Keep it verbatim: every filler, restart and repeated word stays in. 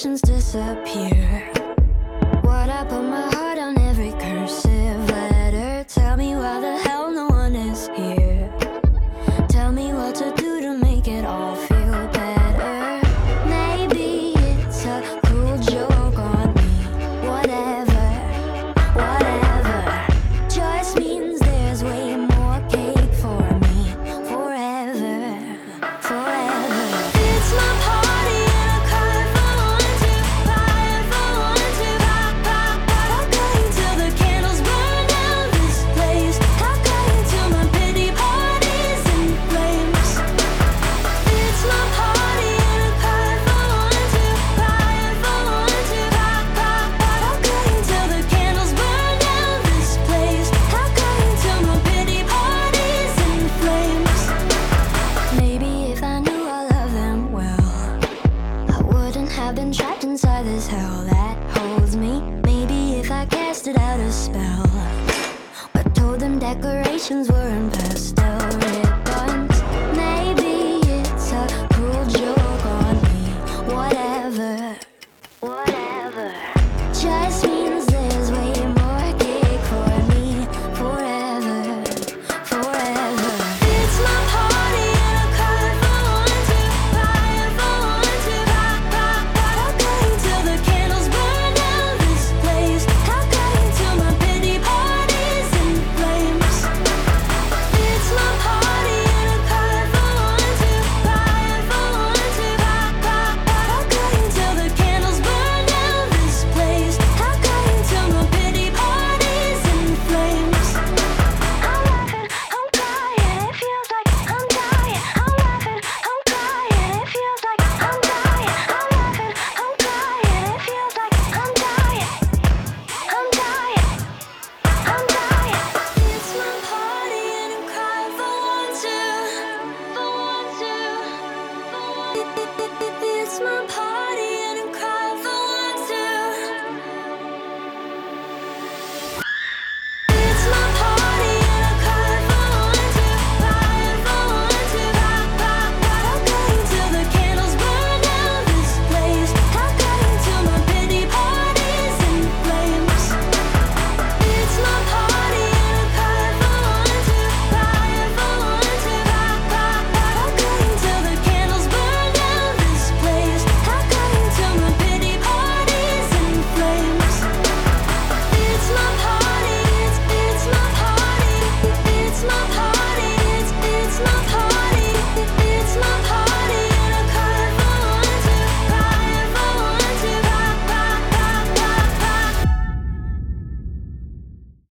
decorations disappear. What I put my heart on every cursive letter. Tell me why the hell no one is here. Tell me what to do to make it all feel better. Maybe it's a cruel joke on me. Whatever, whatever. Just means there's way more cake for me. Forever, forever. It's my party and I cry for one, two, cry for one, two, pop, pop, pop. I'll cry until the candles burn down this place. I'll cry until my pity party's in flames. It's my party and I cry for one, two, cry for one, two, pop, pop, pop. I'll cry until the candles burn down this place. I'll cry until my pity party's in flames. Maybe if I knew all of them well, I wouldn't have been trapped inside this hell that holds me. Maybe if I casted out a spell, but told them decorations were in pastel ribbons. Maybe it's a cruel joke on me. Whatever, whatever. Just means there's way more cake for me. Forever, forever. It's my party and I cry for one, two, cry for one, two, pop, pop, pop. I'll cry until the candles burn down this place. I'll cry until my pity party's in flames. It's my party and I cry for one, two, cry for one, two, pop, pop, pop. I'll cry until the candles burn down this place. I'll cry until my pity party's in flames. I'm laughing, I'm crying, it feels like I'm dying. I'm laughing, I'm crying, it feels like I'm dying. I'm laughing, I'm crying, it feels like I'm dying. I'm dying, I'm dying. It's my party and I cry for one, two, for one, two, for one, two.